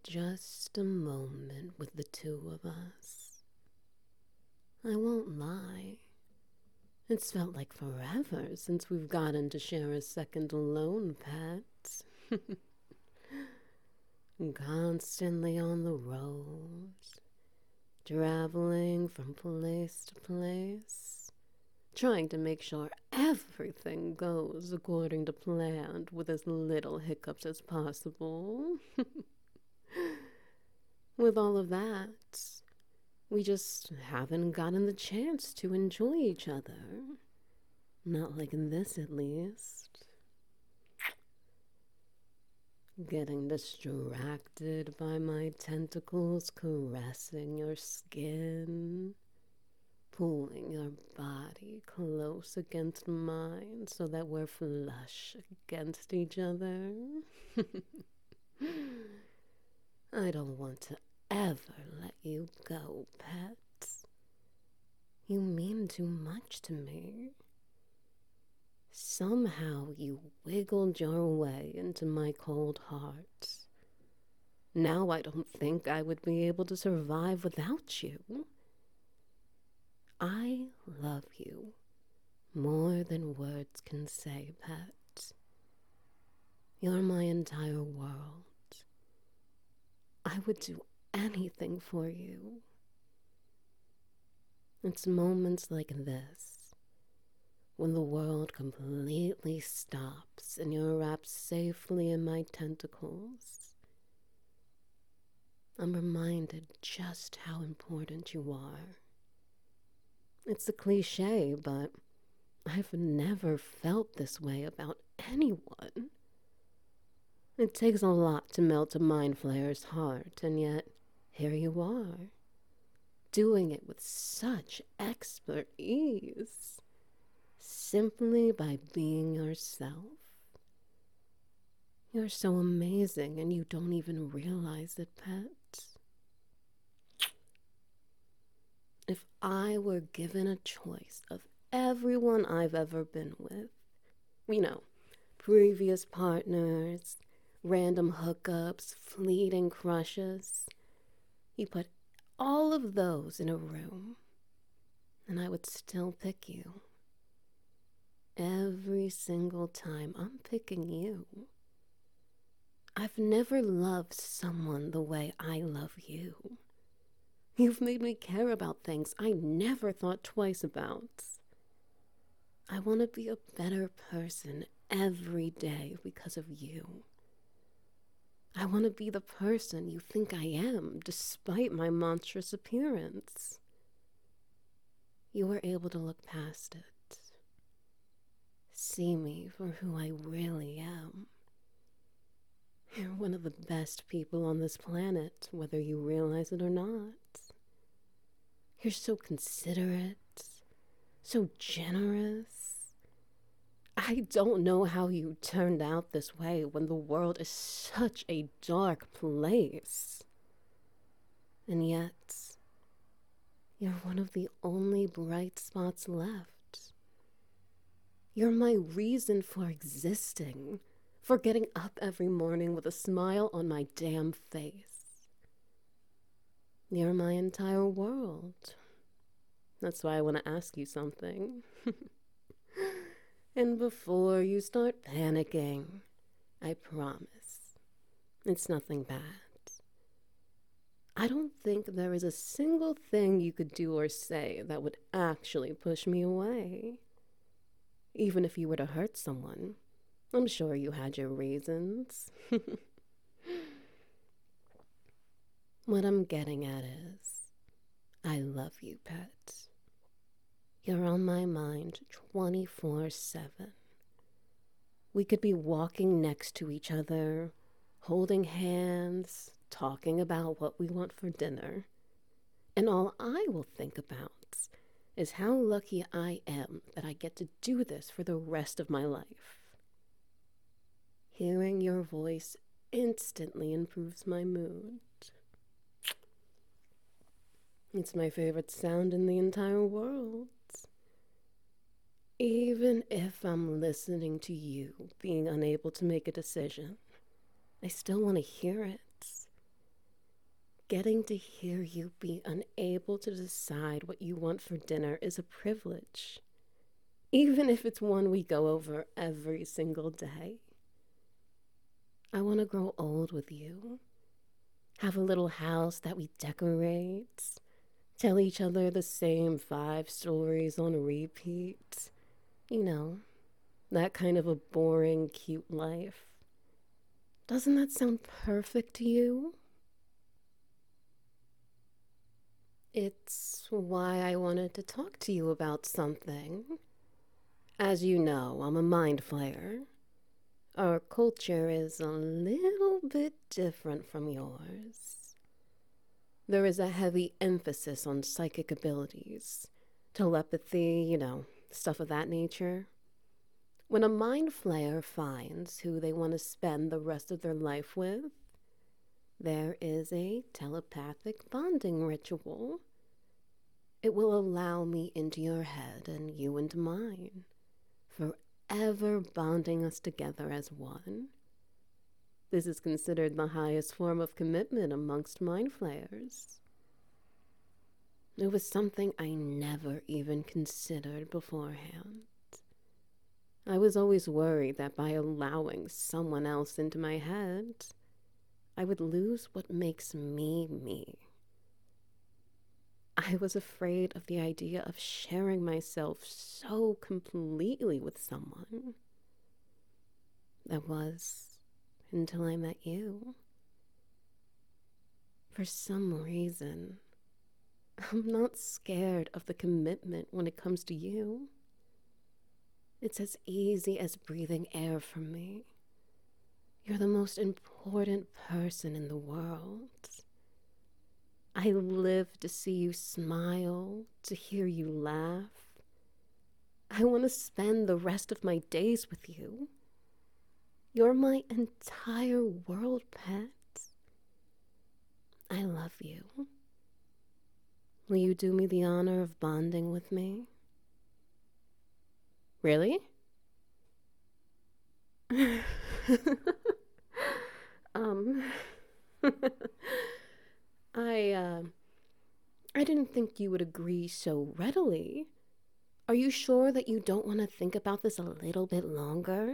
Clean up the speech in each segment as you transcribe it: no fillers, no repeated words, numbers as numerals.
just a moment with the two of us. I won't lie. It's felt like forever since we've gotten to share a second alone, Pat. Constantly on the road, traveling from place to place, trying to make sure everything goes according to plan with as little hiccups as possible. With all of that, we just haven't gotten the chance to enjoy each other. Not like this, at least. Getting distracted by my tentacles caressing your skin, pulling your body close against mine so that we're flush against each other. I don't want to ever let you go, pet. You mean too much to me. Somehow you wiggled your way into my cold heart. Now I don't think I would be able to survive without you. I love you more than words can say, pet. You're my entire world. I would do anything for you. It's moments like this, when the world completely stops and you're wrapped safely in my tentacles, I'm reminded just how important you are. It's a cliche, but I've never felt this way about anyone. It takes a lot to melt a mind flayer's heart, and yet here you are, doing it with such expert ease, simply by being yourself. You're so amazing, and you don't even realize it, pet. If I were given a choice of everyone I've ever been with, you know, previous partners, random hookups, fleeting crushes, you put all of those in a room, and I would still pick you. Every single time I'm picking you. I've never loved someone the way I love you. You've made me care about things I never thought twice about. I want to be a better person every day because of you. I want to be the person you think I am, despite my monstrous appearance. You were able to look past it. See me for who I really am. You're one of the best people on this planet, whether you realize it or not. You're so considerate, so generous. I don't know how you turned out this way when the world is such a dark place. And yet, you're one of the only bright spots left. You're my reason for existing, for getting up every morning with a smile on my damn face. You're my entire world. That's why I want to ask you something. And before you start panicking, I promise, it's nothing bad. I don't think there is a single thing you could do or say that would actually push me away. Even if you were to hurt someone, I'm sure you had your reasons. What I'm getting at is, I love you, pet. You're on my mind 24/7. We could be walking next to each other, holding hands, talking about what we want for dinner. And all I will think about is how lucky I am that I get to do this for the rest of my life. Hearing your voice instantly improves my mood. It's my favorite sound in the entire world. Even if I'm listening to you being unable to make a decision, I still want to hear it. Getting to hear you be unable to decide what you want for dinner is a privilege, even if it's one we go over every single day. I want to grow old with you, have a little house that we decorate, tell each other the same 5 stories on repeat. You know, that kind of a boring, cute life. Doesn't that sound perfect to you? It's why I wanted to talk to you about something. As you know, I'm a mind flayer. Our culture is a little bit different from yours. There is a heavy emphasis on psychic abilities, telepathy, stuff of that nature. When a mind flayer finds who they want to spend the rest of their life with, there is a telepathic bonding ritual. It will allow me into your head and you into mine, forever bonding us together as one. This is considered the highest form of commitment amongst mind flayers. It was something I never even considered beforehand. I was always worried that by allowing someone else into my head, I would lose what makes me me. I was afraid of the idea of sharing myself so completely with someone. That was until I met you. For some reason, I'm not scared of the commitment when it comes to you. It's as easy as breathing air from me. You're the most important person in the world. I live to see you smile, to hear you laugh. I want to spend the rest of my days with you. You're my entire world, pet. I love you. Will you do me the honor of bonding with me? Really? um, I, I didn't think you would agree so readily. Are you sure that you don't want to think about this a little bit longer?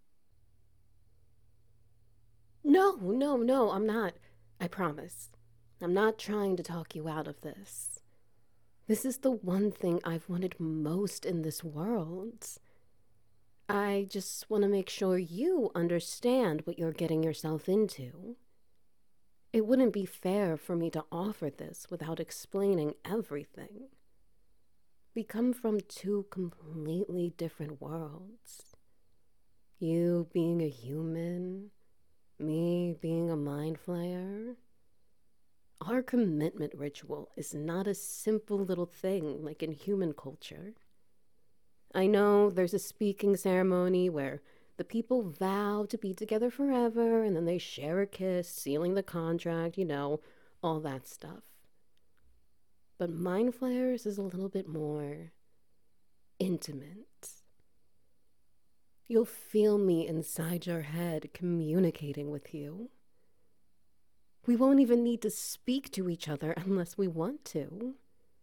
No, I'm not. I promise. I'm not trying to talk you out of this. This is the one thing I've wanted most in this world. I just want to make sure you understand what you're getting yourself into. It wouldn't be fair for me to offer this without explaining everything. We come from two completely different worlds. You being a human, me being a mind flayer. Our commitment ritual is not a simple little thing like in human culture. I know there's a speaking ceremony where the people vow to be together forever and then they share a kiss, sealing the contract, all that stuff. But mind flayers is a little bit more intimate. You'll feel me inside your head communicating with you. We won't even need to speak to each other unless we want to.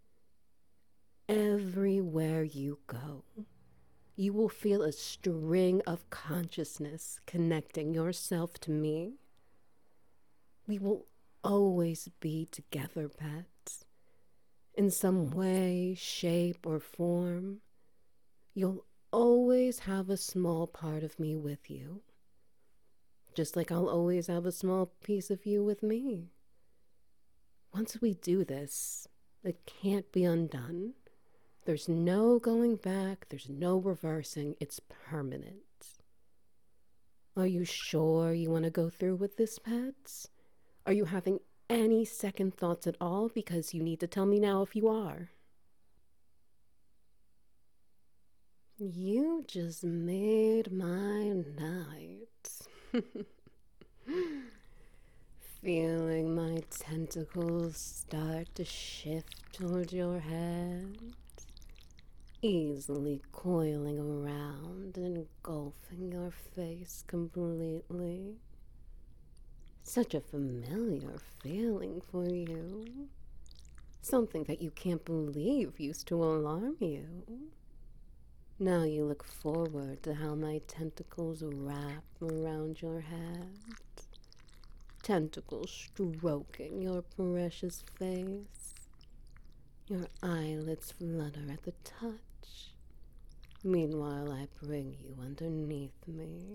Everywhere you go, you will feel a string of consciousness connecting yourself to me. We will always be together, pets. In some way, shape, or form, you'll always have a small part of me with you. Just like I'll always have a small piece of you with me. Once we do this, it can't be undone. There's no going back, there's no reversing, it's permanent. Are you sure you want to go through with this, pets? Are you having any second thoughts at all? Because you need to tell me now if you are. You just made my night. Feeling my tentacles start to shift toward your head, easily coiling around and engulfing your face completely. Such a familiar feeling for you. Something that you can't believe used to alarm you. Now you look forward to how my tentacles wrap around your head. Tentacles stroking your precious face. Your eyelids flutter at the touch. Meanwhile, I bring you underneath me.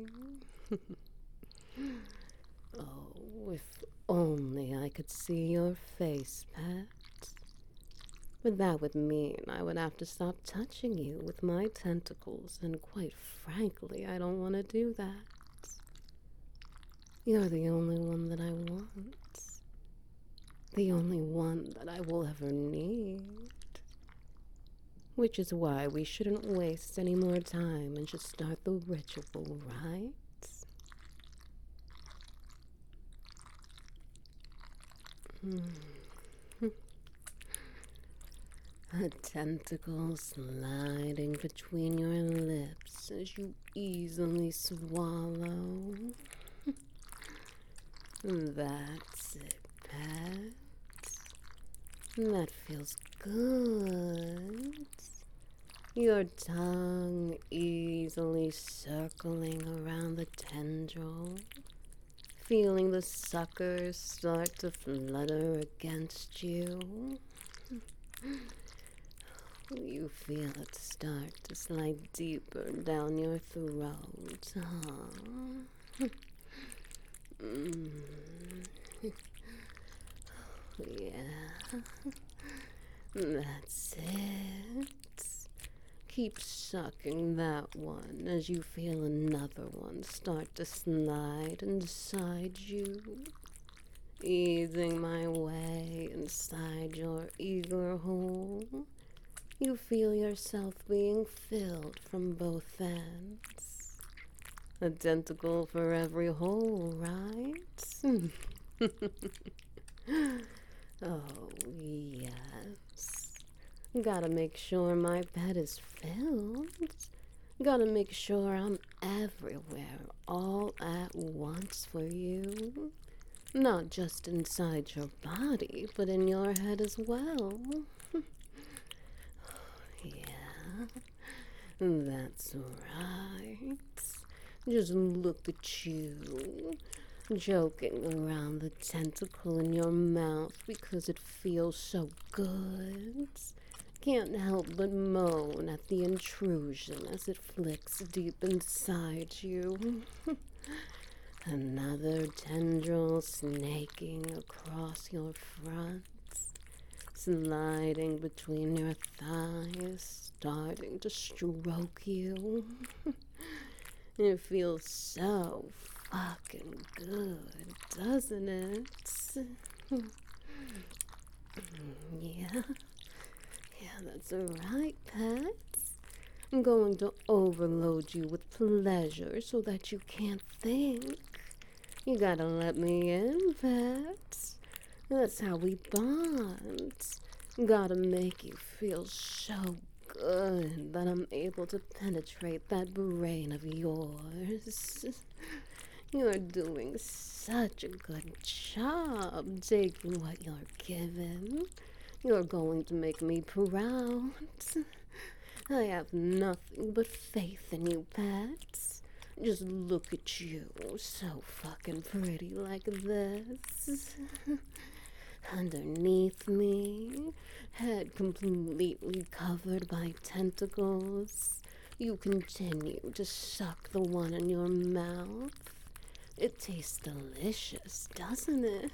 Oh, if only I could see your face, pet. But that would mean I would have to stop touching you with my tentacles, and quite frankly, I don't want to do that. You're the only one that I want. The only one that I will ever need. Which is why we shouldn't waste any more time and just start the ritual, right? A tentacle sliding between your lips as you easily swallow. That's it, pet. That feels good. Your tongue easily circling around the tendril, feeling the suckers start to flutter against you. You feel it start to slide deeper down your throat, huh? Yeah, that's it. Keep sucking that one as you feel another one start to slide inside you. Easing my way inside your eager hole. You feel yourself being filled from both ends. A tentacle for every hole, right? Oh, yes. Gotta make sure my bed is filled. Gotta make sure I'm everywhere all at once for you. Not just inside your body, but in your head as well. Yeah, that's right. Just look at you, joking around the tentacle in your mouth because it feels so good. Can't help but moan at the intrusion as it flicks deep inside you. Another tendril snaking across your front, sliding between your thighs, starting to stroke you. It feels so fucking good, doesn't it? Yeah, that's right, pets. I'm going to overload you with pleasure so that you can't think. You gotta let me in, pets. That's how we bond. Gotta make you feel so good that I'm able to penetrate that brain of yours. You're doing such a good job taking what you're given. You're going to make me proud. I have nothing but faith in you, pets. Just look at you, so fucking pretty like this. Underneath me, head completely covered by tentacles. You continue to suck the one in your mouth. It tastes delicious, doesn't it?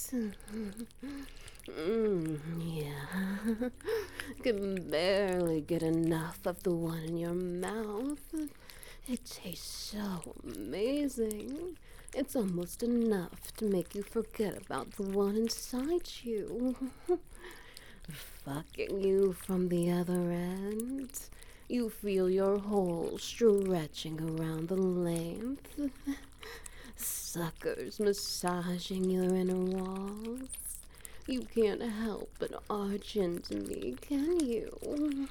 Yeah. Can barely get enough of the one in your mouth. It tastes so amazing. It's almost enough to make you forget about the one inside you. Fucking you from the other end. You feel your hole stretching around the length. Suckers massaging your inner walls. You can't help but arch into me, can you?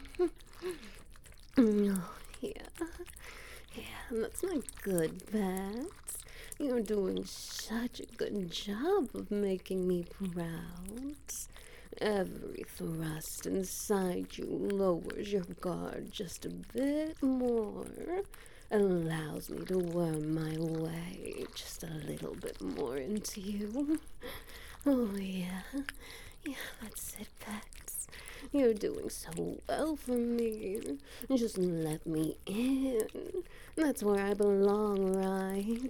Oh, yeah. Yeah, that's my good pet. You're doing such a good job of making me proud. Every thrust inside you lowers your guard just a bit more, allows me to worm my way just a little bit more into you. Oh, yeah. Yeah, that's it, Pets. You're doing so well for me. Just let me in. That's where I belong, right?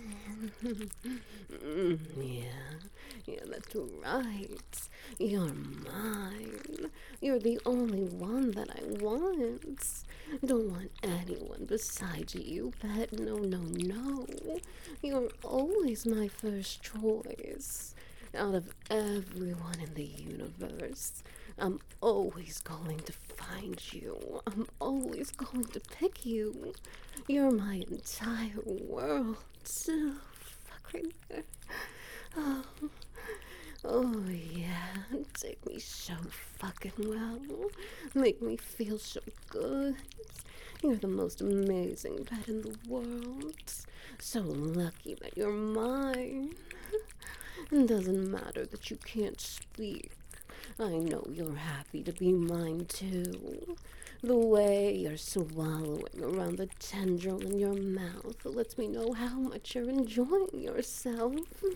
Yeah, that's right. You're mine. You're the only one that I want. Don't want anyone besides you, Pet. No, no, no. You're always my first choice. Out of everyone in the universe, I'm always going to find you. I'm always going to pick you. You're my entire world. Oh, fuck right there. Oh, oh yeah. Take me so fucking well. Make me feel so good. You're the most amazing pet in the world. So lucky that you're mine. It doesn't matter that you can't speak. I know you're happy to be mine too. The way you're swallowing around the tendril in your mouth lets me know how much you're enjoying yourself.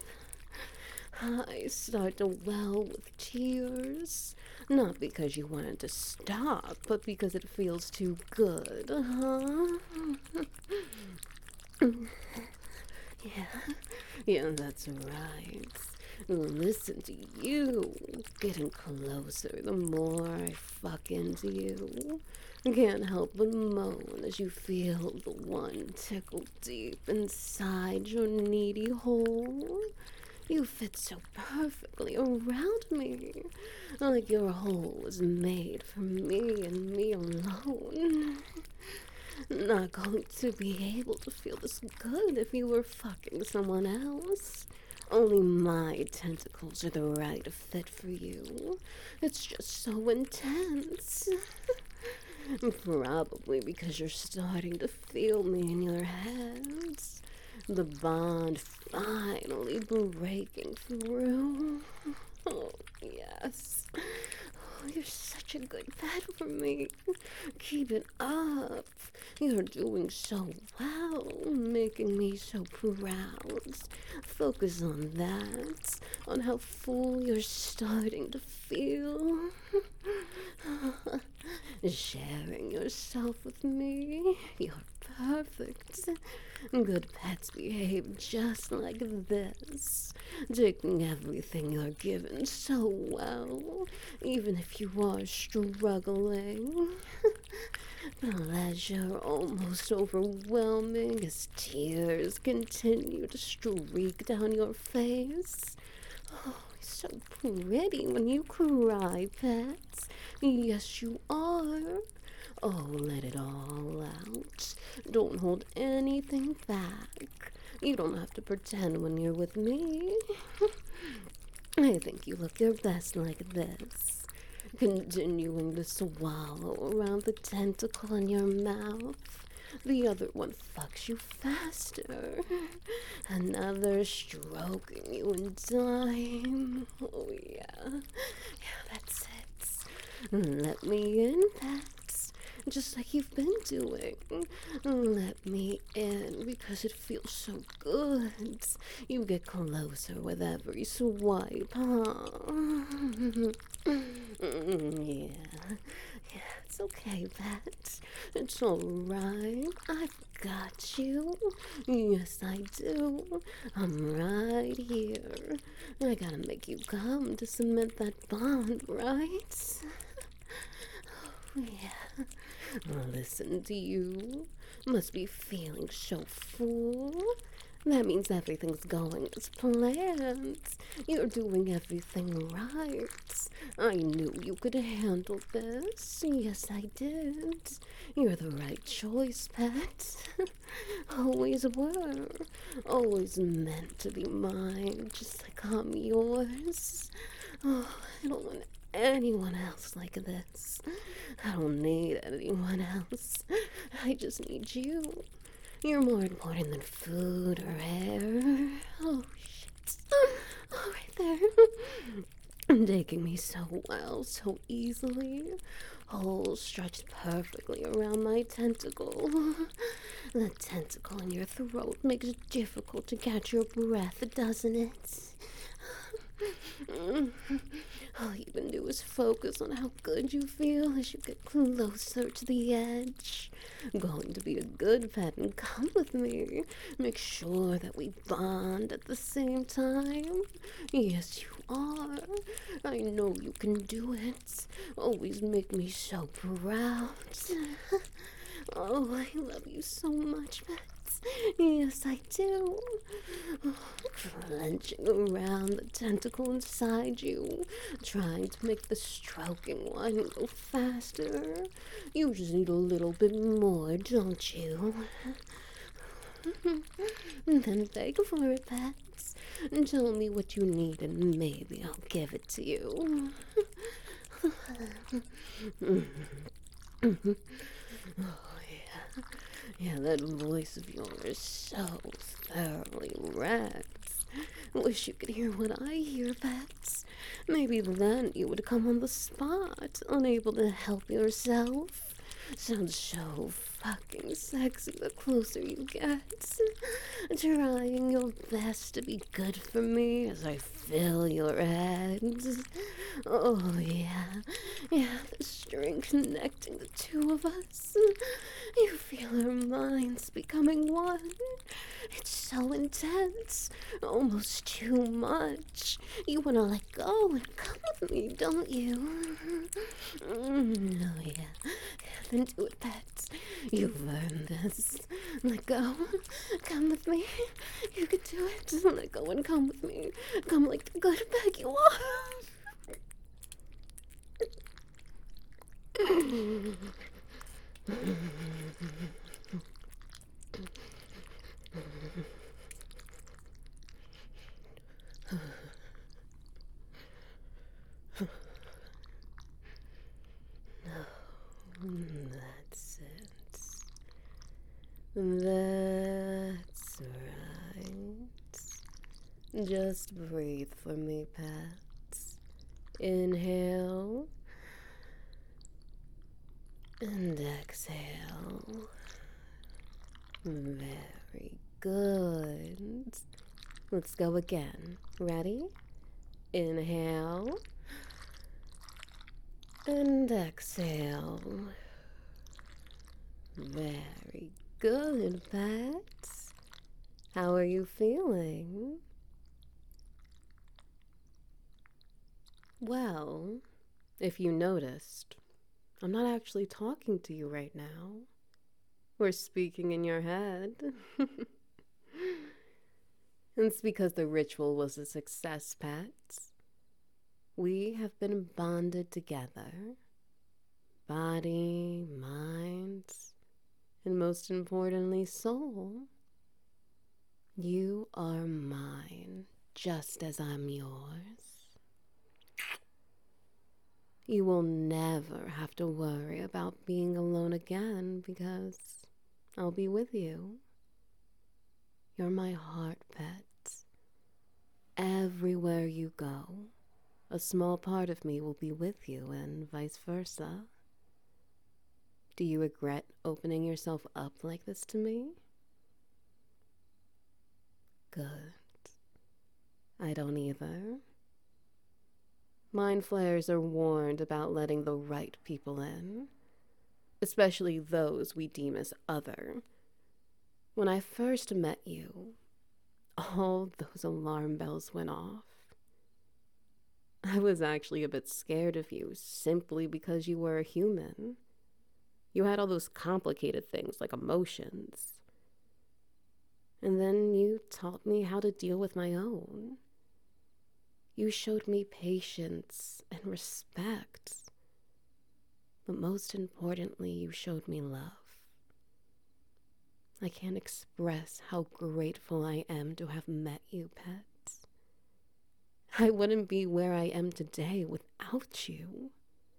I start to well with tears. Not because you wanted to stop, but because it feels too good, huh? Yeah, that's right. Listen to you. Getting closer the more I fuck into you. Can't help but moan as you feel the one tickle deep inside your needy hole. You fit so perfectly around me, like your hole was made for me and me alone. Not going to be able to feel this good if you were fucking someone else. Only my tentacles are the right fit for you. It's just so intense. Probably because you're starting to feel me in your hands. The bond finally breaking through. Oh, yes. Oh, you're such a good pet for me. Keep it up. You're doing so well, making me so proud. Focus on that, on how full you're starting to feel. Sharing yourself with me. You're perfect. Good pets behave just like this, taking everything you're given so well, even if you are struggling. Pleasure almost overwhelming as tears continue to streak down your face. Oh, so pretty when you cry, pets. Yes, you are. Oh, let it all out. Don't hold anything back. You don't have to pretend when you're with me. I think you look your best like this. Continuing to swallow around the tentacle in your mouth. The other one fucks you faster. Another stroking you in time. Oh, yeah. Yeah, that's it. Let me in, pets. Just like you've been doing. Let me in because it feels so good. You get closer with every swipe, huh? Yeah. Yeah, it's okay, pet. It's alright. I've got you. Yes, I do. I'm right here. I gotta make you come to cement that bond, right? Oh, yeah. Listen to you. Must be feeling so full. That means everything's going as planned. You're doing everything right. I knew you could handle this. Yes, I did. You're the right choice, pet. Always were. Always meant to be mine, just like I'm yours. Oh, I don't want anyone else like this. I don't need anyone else. I just need you. You're more important than food or air. Oh, shit. Oh, right there. Taking me so well, so easily. Holes stretched perfectly around my tentacle. The tentacle in your throat makes it difficult to catch your breath, doesn't it? All you can do is focus on how good you feel as you get closer to the edge. Going to be a good pet and come with me. Make sure that we bond at the same time. Yes, you are. I know you can do it. Always make me so proud. Oh, I love you so much, Pets. Yes, I do. Clenching around the tentacle inside you, trying to make the stroking one go faster. You just need a little bit more, don't you? Then beg for it, Pets. Tell me what you need and maybe I'll give it to you. Oh, yeah. Yeah, that voice of yours so thoroughly rags. Wish you could hear what I hear, Pets. Maybe then you would come on the spot, unable to help yourself. Sounds so fucking sexy the closer you get. Trying your best to be good for me as I fill your eggs. Oh, yeah. Yeah, the string connecting the two of us. You feel our minds becoming one. It's so intense. Almost too much. You want to let go and come with me, don't you? Oh, yeah. Then do it, Pets. You've earned this. Let go. Come with me. You can do it. Let go and come with me. Come like the good pet you are. That's it. That's right. Just breathe for me, Pets. Inhale and exhale. Very good. Let's go again. Ready? Inhale and exhale. Very good, Pets. How are you feeling? Well, if you noticed, I'm not actually talking to you right now. We're speaking in your head. It's because the ritual was a success, Pets. We have been bonded together. Body, mind, and most importantly, soul. You are mine, just as I'm yours. You will never have to worry about being alone again because I'll be with you. You're my heart, Pet. Everywhere you go, a small part of me will be with you and vice versa. Do you regret opening yourself up like this to me? Good. I don't either. Mind flayers are warned about letting the right people in, especially those we deem as other. When I first met you, all those alarm bells went off. I was actually a bit scared of you simply because you were a human. You had all those complicated things like emotions. And then you taught me how to deal with my own. You showed me patience and respect. But most importantly, you showed me love. I can't express how grateful I am to have met you, Pets. I wouldn't be where I am today without you.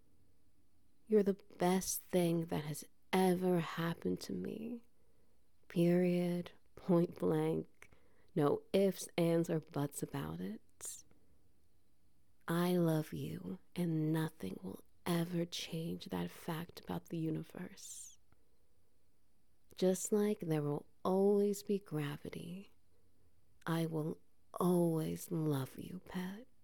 You're the best thing that has ever happened to me. Period. Point blank. No ifs, ands, or buts about it. I love you, and nothing will ever change that fact about the universe. Just like there will always be gravity, I will always love you, pet.